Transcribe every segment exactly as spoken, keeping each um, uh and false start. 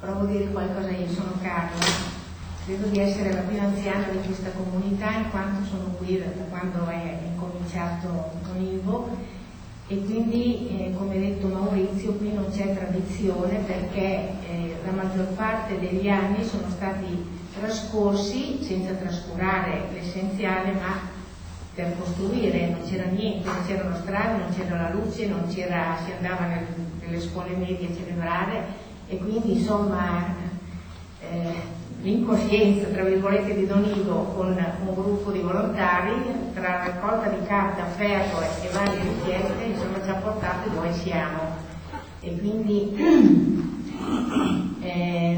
provo a dire qualcosa io. Sono Carla, credo di essere la più anziana di questa comunità in quanto sono qui da quando è incominciato con Ivo, e quindi eh, come ha detto Maurizio, qui non c'è tradizione perché eh, la maggior parte degli anni sono stati trascorsi senza trascurare l'essenziale, ma per costruire. Non c'era niente, non c'erano strade, non c'era la luce, non c'era, si andava nel, nelle scuole medie a celebrare, e quindi insomma eh, l'incoscienza tra virgolette di Don Ivo con un gruppo di volontari, tra raccolta di carta, ferro e, e varie richieste, insomma ci ha portato dove siamo. E quindi eh,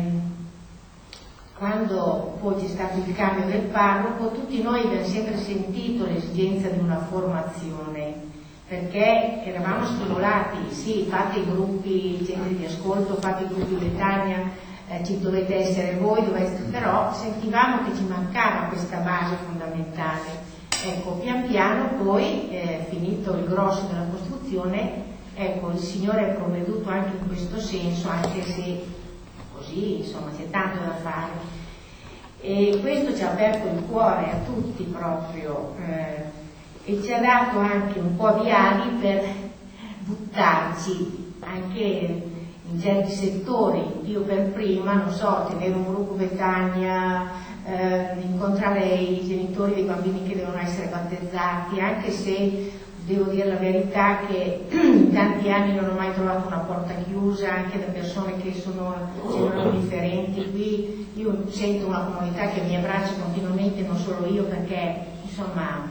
quando poi c'è stato il cambio del parroco, tutti noi abbiamo sempre sentito l'esigenza di una formazione, perché eravamo stimolati, sì, fate i gruppi, centri di ascolto, fate i gruppi Betania, eh, ci dovete essere voi, dovete, però sentivamo che ci mancava questa base fondamentale. Ecco, pian piano poi, eh, finito il grosso della costruzione, ecco, il Signore è provveduto anche in questo senso, anche se così, insomma, c'è tanto da fare, e questo ci ha aperto il cuore a tutti proprio, eh, e ci ha dato anche un po' di ali per buttarci anche in certi settori. Io per prima, non so, tenere un gruppo Betania, eh, incontrare i genitori dei bambini che devono essere battezzati, anche se devo dire la verità che in tanti anni non ho mai trovato una porta chiusa, anche da persone che sono, sono differenti. Qui io sento una comunità che mi abbraccia continuamente, non solo io, perché insomma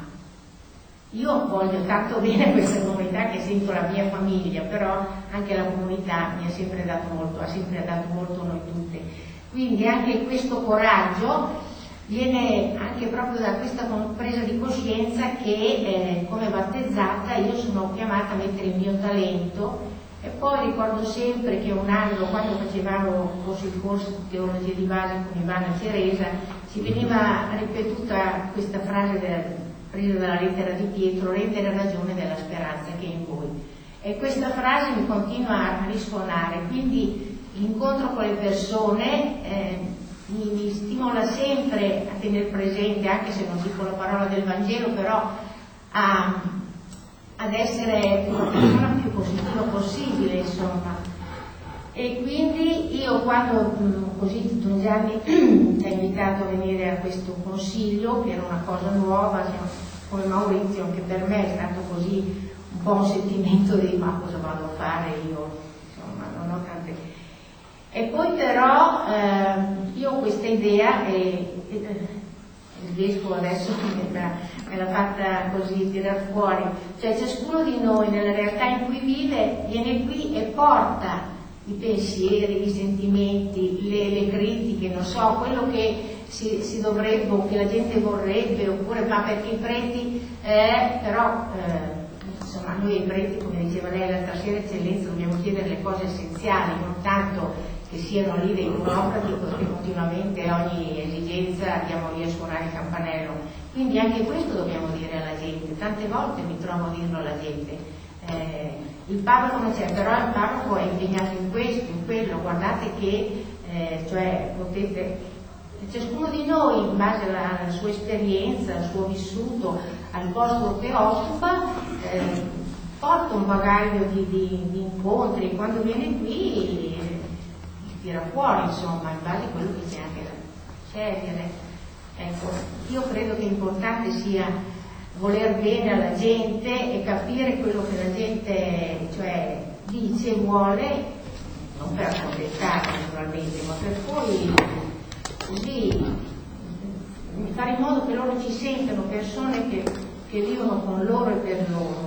io voglio tanto bene a questa comunità che sento la mia famiglia, però anche la comunità mi ha sempre dato molto, ha sempre dato molto a noi tutte. Quindi anche questo coraggio viene anche proprio da questa presa di coscienza che eh, come battezzata io sono chiamata a mettere il mio talento. E poi ricordo sempre che un anno, quando facevamo forse il corso di teologia di base con Ivana Ceresa, ci veniva ripetuta questa frase del, presa dalla lettera di Pietro: rendere ragione della speranza che è in voi. E questa frase mi continua a risuonare, quindi l'incontro con le persone eh, mi, mi stimola sempre a tenere presente, anche se non dico la parola del Vangelo, però a, ad essere una persona più positiva possibile, insomma. E quindi io quando così Don Gianni ci ha invitato a venire a questo consiglio, che era una cosa nuova, come Maurizio, anche per me è stato così un po' un sentimento di ma cosa vado a fare io, insomma, non ho tante. E poi però eh, io ho questa idea e, e il vescovo adesso me l'ha, me l'ha fatta così tirar fuori, cioè ciascuno di noi nella realtà in cui vive viene qui e porta i pensieri, i sentimenti, le, le critiche, non so, quello che si, si dovrebbe o che la gente vorrebbe, oppure ma perché i preti, eh, però eh, insomma noi ai preti, come diceva lei l'altra sera, eccellenza, dobbiamo chiedere le cose essenziali, non tanto che siano lì dei burocrati perché continuamente a ogni esigenza andiamo lì a suonare il campanello. Quindi anche questo dobbiamo dire alla gente, tante volte mi trovo a dirlo alla gente. Eh, il parroco non c'è, però il parroco è impegnato in questo, in quello, guardate che eh, cioè potete, ciascuno di noi in base alla, alla sua esperienza, al suo vissuto, al posto che occupa, eh, porta un bagaglio di, di, di incontri, quando viene qui eh, tira fuori, insomma, in base a quello che c'è anche da scegliere. Ecco, io credo che l'importante sia voler bene alla gente e capire quello che la gente, cioè, dice e vuole, non per accontentarli naturalmente, ma per poi così fare in modo che loro ci sentano persone che, che vivono con loro e per loro.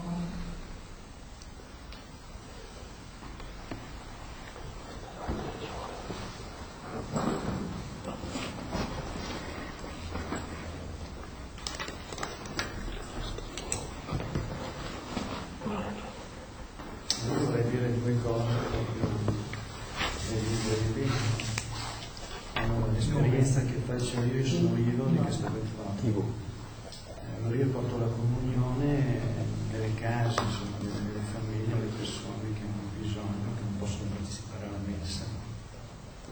Io sono Ivo di Castelvetrano. Allora io porto la comunione nelle case, insomma, nelle famiglie, alle persone che hanno bisogno, che non possono partecipare alla messa.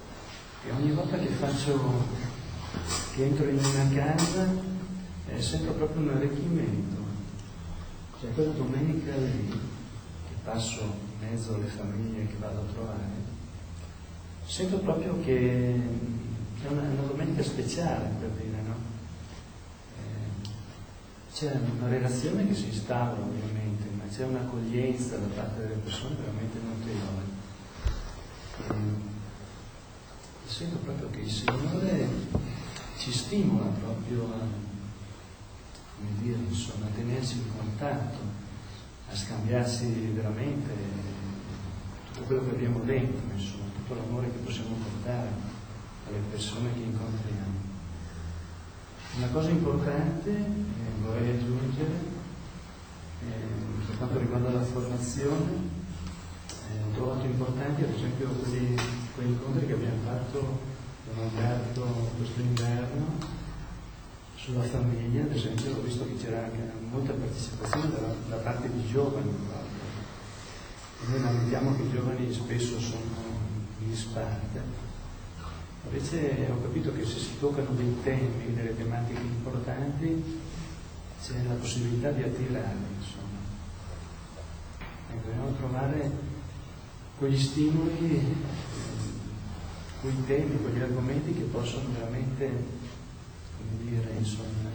volta che faccio, che entro in una casa, eh, sento proprio un arricchimento. Cioè quella domenica lì, che passo in mezzo alle famiglie che vado a trovare, sento proprio che è una, una domenica speciale, per dire, no? Eh, c'è una relazione che si instaura ovviamente, ma c'è un'accoglienza da parte delle persone veramente notevole. E sento proprio che il Signore ci stimola proprio a, come dire, insomma, a tenersi in contatto, a scambiarsi veramente tutto quello che abbiamo dentro, insomma, tutto l'amore che possiamo portare alle persone che incontriamo. Una cosa importante, eh, vorrei aggiungere, eh, per quanto riguarda la formazione, eh, ho trovato importanti ad esempio quelli, quegli incontri che abbiamo fatto, abbiamo aperto questo inverno sulla famiglia, ad esempio ho visto che c'era anche molta partecipazione da, da parte di giovani proprio. E noi lamentiamo che i giovani spesso sono in disparte. Invece ho capito che se si toccano dei temi, delle tematiche importanti, c'è la possibilità di attirarli, insomma. E dobbiamo trovare quegli stimoli, eh, quei temi, quegli argomenti che possono veramente, come dire, insomma,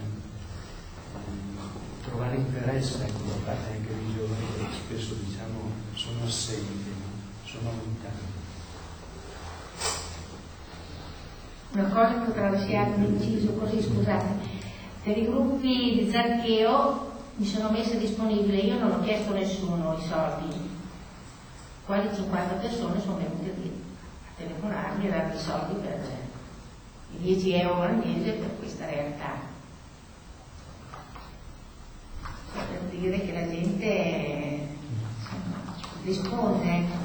eh, trovare interesse, ecco, da parte anche dei giovani che spesso, diciamo, sono assenti, no? Sono lontani. Una cosa che ho traversato un inciso così, scusate, per i gruppi di Zaccheo mi sono messa disponibile, io non ho chiesto a nessuno i soldi, quasi cinquanta persone sono venute lì a telefonarmi e darmi i soldi per i dieci euro al mese per questa realtà. Per dire che la gente risponde, ecco.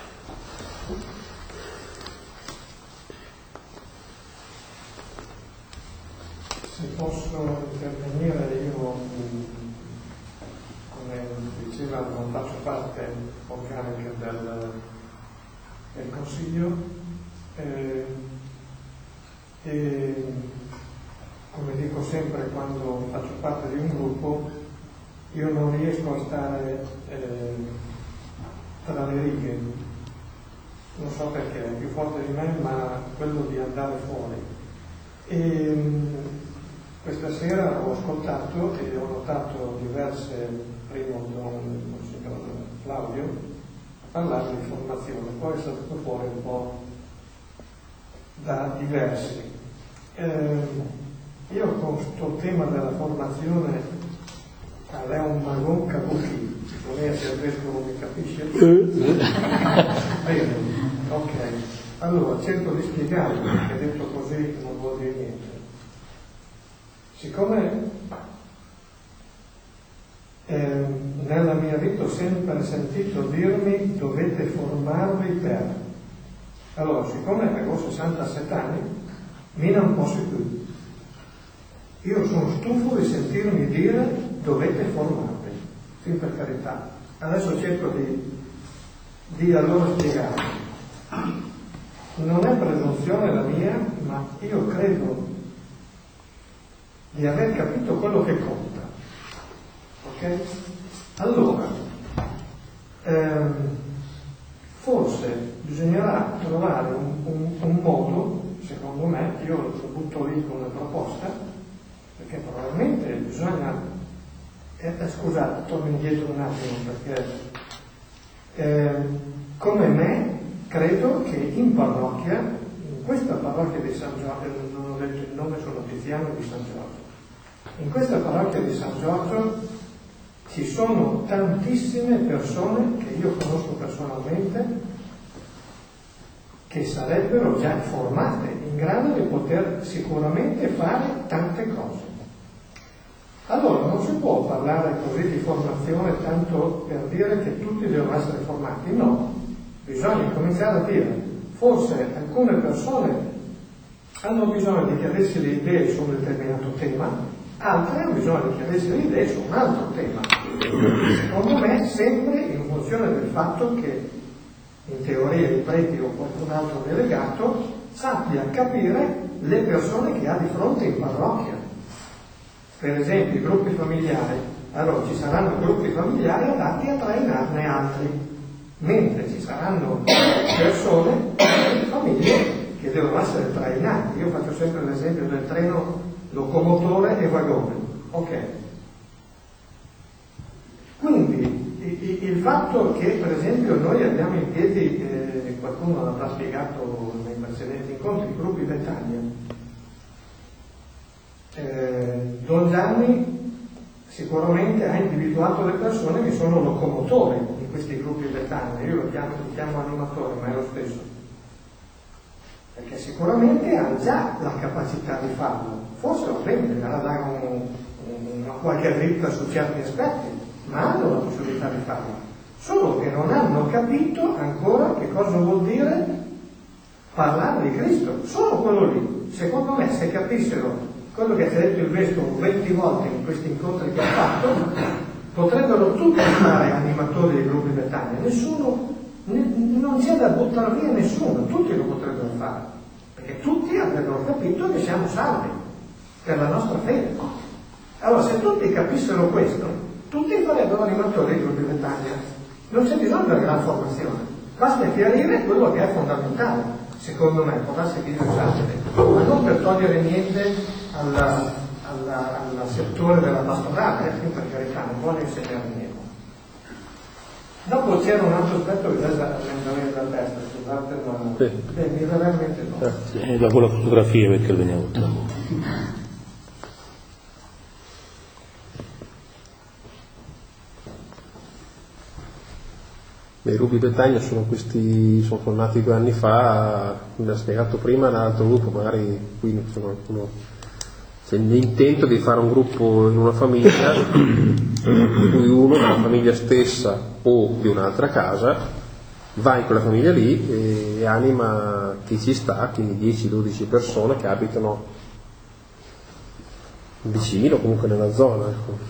Se posso intervenire, io, come diceva, non faccio parte organica del, del Consiglio eh, e, come dico sempre quando faccio parte di un gruppo, io non riesco a stare eh, tra le righe, non so perché, è più forte di me, ma quello di andare fuori. E, questa sera ho ascoltato e ho notato diverse, prima don signor Claudio, a parlare di formazione, poi è stato fuori un po' da diversi. Eh, io con questo tema della formazione, è un magon kabuki, non è se il vescovo mi capisce? Bene, ok. Allora, cerco di spiegarlo, perché detto così non vuol dire niente. Siccome eh, nella mia vita ho sempre sentito dirmi dovete formarvi per, allora siccome avevo sessantasette anni mi non posso più, io sono stufo di sentirmi dire dovete formarvi, fin per carità. Adesso cerco di, di allora spiegarvi. Non è presunzione la mia, ma io credo di aver capito quello che conta, ok? Allora ehm, forse bisognerà trovare un, un, un modo, secondo me, io lo butto lì come proposta, perché probabilmente bisogna eh, eh, scusate, torno indietro un attimo, perché eh, come me credo che in parrocchia, in questa parrocchia di San Giorgio, non ho detto il nome, sono Tiziano di San Giorgio, in questa parrocchia di San Giorgio ci sono tantissime persone che io conosco personalmente che sarebbero già formate, in grado di poter sicuramente fare tante cose. Allora non si può parlare così di formazione tanto per dire che tutti devono essere formati, no, bisogna cominciare a dire forse alcune persone hanno bisogno di chiarirsi le idee su un determinato tema, altre hanno bisogno di chiarirsi le idee su un altro tema. Secondo me sempre in funzione del fatto che in teoria i preti o qualcun altro delegato sappia capire le persone che ha di fronte in parrocchia. Per esempio i gruppi familiari, allora ci saranno gruppi familiari adatti a trainarne altri, mentre ci saranno persone, famiglie che devono essere trainate. Io faccio sempre l'esempio del treno locomotore e vagone, ok? Quindi il fatto che per esempio noi abbiamo in piedi, eh, qualcuno l'avrà spiegato nei precedenti incontri, i gruppi Betania, eh, Don Gianni sicuramente ha individuato le persone che sono locomotori di questi gruppi Betania. Io lo chiamo, li chiamo animatori, ma è lo stesso, perché sicuramente hanno già la capacità di farlo. Forse va bene, bisogna dare un, un, una qualche dritta su certi aspetti, ma hanno la possibilità di farlo, solo che non hanno capito ancora che cosa vuol dire parlare di Cristo, solo quello lì. Secondo me, se capissero quello che ci ha detto il Vescovo venti volte in questi incontri che ha fatto, potrebbero tutti fare animatori dei gruppi Betania, nessuno, ne, non c'è da buttare via nessuno, tutti lo potrebbero fare, perché tutti avrebbero capito che siamo salvi per la nostra fede. Allora, se tutti capissero questo, tutti farebbero animatori dei gruppi Betania, non c'è bisogno della gran formazione, basta chiarire quello che è fondamentale, secondo me, può darsi che io esageri, ma non per togliere niente alla, alla, al settore della pastorale, eh, per carità, non vuole insegnare niente. Dopo c'era un altro aspetto che adesso mi da testa, scusate, ma sì. Beh, mi verrà in mente dopo. Eh, sì, dopo la fotografia perché veniamo dopo. I gruppi Betania sono questi, sono formati due anni fa, come ha spiegato prima, l'altro gruppo, magari qui c'è qualcuno, c'è l'intento di fare un gruppo in una famiglia, in cui uno della famiglia stessa o di un'altra casa va in quella famiglia lì e anima chi ci sta, quindi dieci dodici persone che abitano vicino, comunque nella zona, ecco.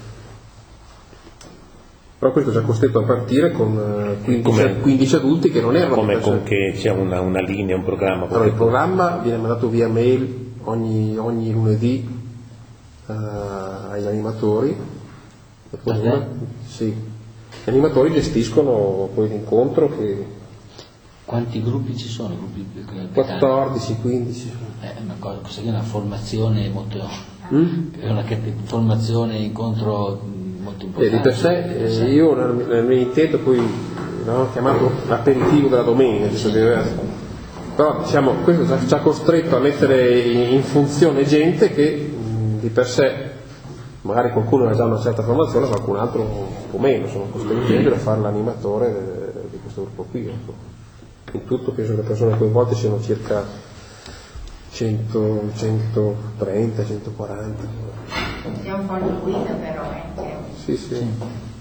Però questo ci ha costretto a partire con quindici, quindici adulti che non erano come con che c'è una, una linea, un programma. Allora, il programma viene mandato via mail ogni, ogni lunedì uh, agli animatori e poi una, sì. Gli animatori gestiscono poi l'incontro che... Quanti gruppi ci sono? Gruppi quattordici quindici. È una cosa, questa è una formazione molto mm? è una formazione incontro molto importante. Eh, di per sé eh, io nel, nel mio intento poi l'ho chiamato aperitivo della domenica, sì. Però diciamo questo ci ha costretto a mettere in, in funzione gente che mh, di per sé magari qualcuno aveva già una certa formazione, qualcun altro un po' meno, sono costringendo a fare l'animatore de, di questo gruppo qui, ecco. In tutto penso che le persone coinvolte siano circa cento, centotrenta, centoquaranta. C'è un po' di guida però, eh. Sì, sì. Il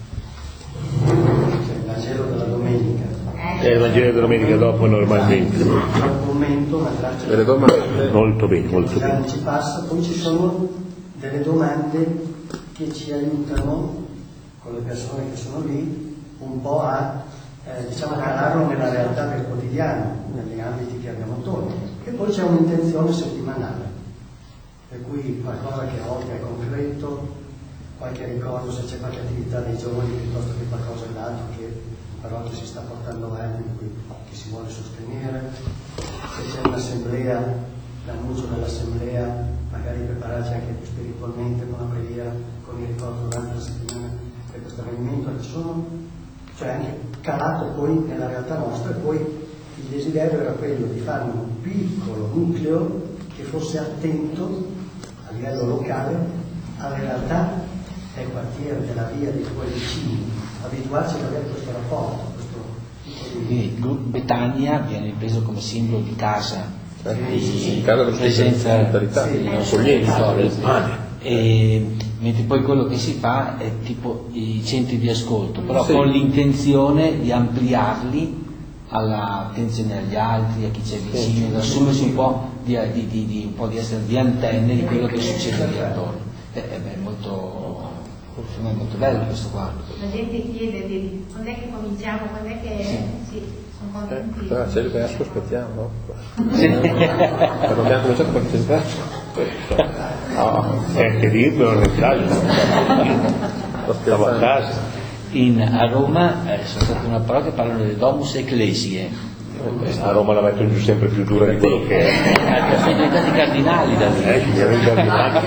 Vangelo della domenica. È il Vangelo della domenica dopo normalmente. Un commento, una traccia. Delle domande. Molto bene, molto bene. Ci passa, poi ci sono delle domande che ci aiutano con le persone che sono lì un po' a eh, diciamo a calarlo nella realtà del quotidiano, negli ambiti che abbiamo attorno. E poi c'è un'intenzione settimanale, per cui qualcosa che a volte è concreto, qualche ricordo se c'è qualche attività dei giovani piuttosto che qualcosa d'altro che però che si sta portando avanti, che si vuole sostenere, se c'è un'assemblea, l'annuncio dell'assemblea, magari prepararci anche più spiritualmente con la preghiera, con il ricordo durante la settimana per questo avvenimento, che sono, cioè anche calato poi nella realtà nostra. E poi il desiderio era quello di fare un piccolo nucleo che fosse attento a livello locale alle realtà del quartiere, della via, dei tuoi vicini, abituarci ad avere questo rapporto, questo tipo di... Il gruppo Betania viene preso come simbolo di casa, Sì, sì, sì, di casa della presenza sì, di accoglienza, e mentre poi quello che si fa è tipo i centri di ascolto, però sì. con l'intenzione di ampliarli all'attenzione agli altri, a chi c'è vicino, ad assumersi un po' di, di, di, di, un po' di essere di antenne di quello che succede lì attorno. È, è molto, è molto bello questo qua. La gente chiede di quando è che cominciamo, quando è che sì. Sì. Sono Eh, contenti. ah, c'è il verso, aspettiamo, no? Sì. Non abbiamo cominciato con il verso. No, è che dirlo nel caso. Stavo a casa. In, a Roma eh, sono state una parola che parlano di domus ecclesiae. A Roma la mettono giù sempre più dura di quello che è. Eh, sono diventati cardinali da lì. Eh, ci sono i cardinali.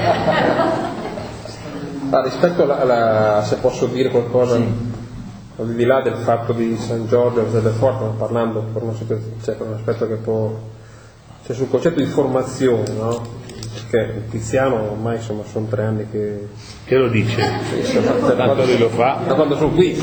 Ah, rispetto alla, alla- se posso dire qualcosa, al di là del fatto di San Giorgio e delle Forte, ma parlando per, una, cioè, per un aspetto che può, cioè sul concetto di formazione, no? Perché Tiziano ormai insomma sono tre anni che Che lo dice? da Tanto lui lo fa. da quando sono qui.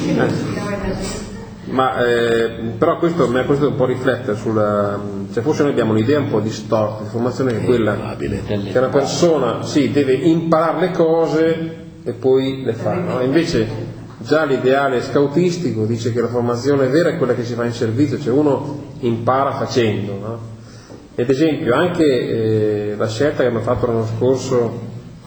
eh. Ma eh, però questo mi ha questo un po' riflettere sulla, cioè forse noi abbiamo un'idea un po' distorta di formazione che è quella che una persona sì, deve imparare le cose e poi le fa, no? Invece già l'ideale scoutistico dice che la formazione vera è quella che si fa in servizio, cioè uno impara facendo, no? Ed esempio anche eh, la scelta che abbiamo fatto l'anno scorso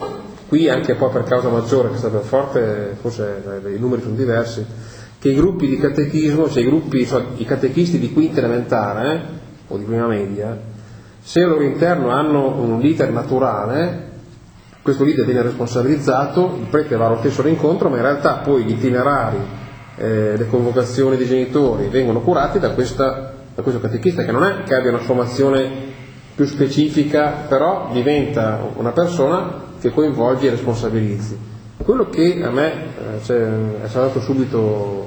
qui, anche poi per causa maggiore che è stata forte, forse eh, i numeri sono diversi, che i gruppi di catechismo, cioè i gruppi, cioè i catechisti di quinta elementare eh, o di prima media, se al loro interno hanno un leader naturale, questo leader viene responsabilizzato, il prete va allo stesso rincontro, ma in realtà poi gli itinerari, eh, le convocazioni dei genitori vengono curati da, questa, da questo catechista, che non è che abbia una formazione più specifica, però diventa una persona che coinvolge e responsabilizzi. Quello che a me eh, cioè, è stato subito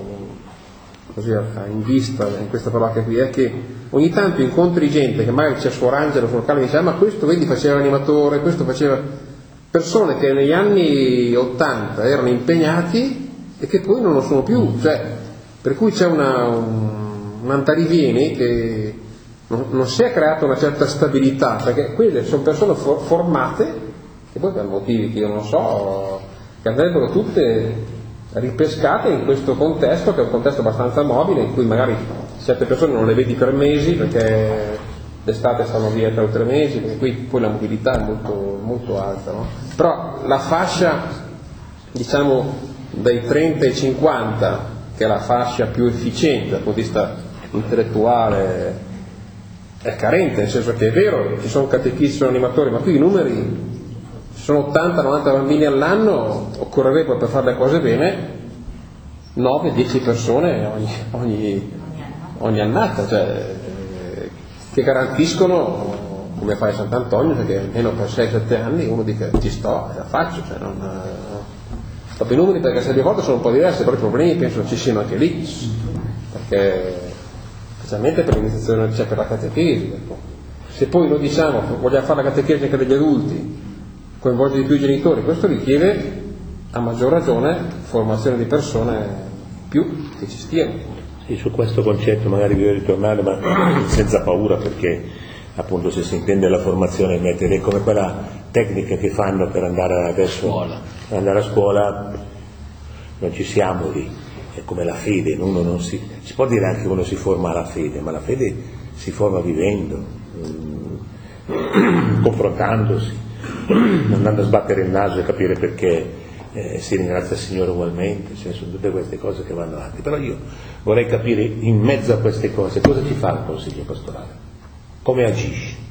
così in vista in questa parola qui è che ogni tanto incontri gente che magari c'è suo Angelo sul locale e dice ah, ma questo vedi faceva animatore, questo faceva, persone che negli anni ottanta erano impegnati e che poi non lo sono più, cioè, per cui c'è una, un, un andarivieni che non, non si è creata una certa stabilità, perché quelle sono persone for, formate che poi per motivi che io non so che andrebbero tutte ripescate in questo contesto, che è un contesto abbastanza mobile, in cui magari certe persone non le vedi per mesi perché d'estate stanno via per tre mesi, perché qui poi la mobilità è molto, molto alta, no? Però la fascia, diciamo, dai trenta ai cinquanta, che è la fascia più efficiente dal punto di vista intellettuale, è carente, nel senso che è vero, ci sono catechisti, sono animatori, ma qui i numeri sono ottanta novanta bambini all'anno, occorrerebbe per fare le cose bene nove dieci persone ogni, ogni, ogni annata, cioè, che garantiscono, come fa a Sant'Antonio, perché almeno per sei sette anni uno dice ci sto e la faccio, cioè non, dopo i numeri perché se le volte sono un po' diverse, però i problemi penso ci siano anche lì, perché specialmente per l'iniziazione, cioè per la catechesi, ecco. Se poi noi diciamo vogliamo fare la catechesi anche degli adulti, coinvolgere di più i genitori, questo richiede a maggior ragione formazione di persone più che ci stiano. Sì, su questo concetto magari voglio ritornare, ma senza paura, perché appunto se si intende la formazione mettere come quella tecnica che fanno per andare adesso Scuola. per andare a scuola, non ci siamo lì, è come la fede, uno non si, si può dire anche che uno si forma alla fede, ma la fede si forma vivendo, mm, confrontandosi, andando a sbattere il naso e capire perché eh, si ringrazia il Signore ugualmente, cioè, sono tutte queste cose che vanno avanti. Però io vorrei capire in mezzo a queste cose cosa ci fa il Consiglio pastorale, come agisce.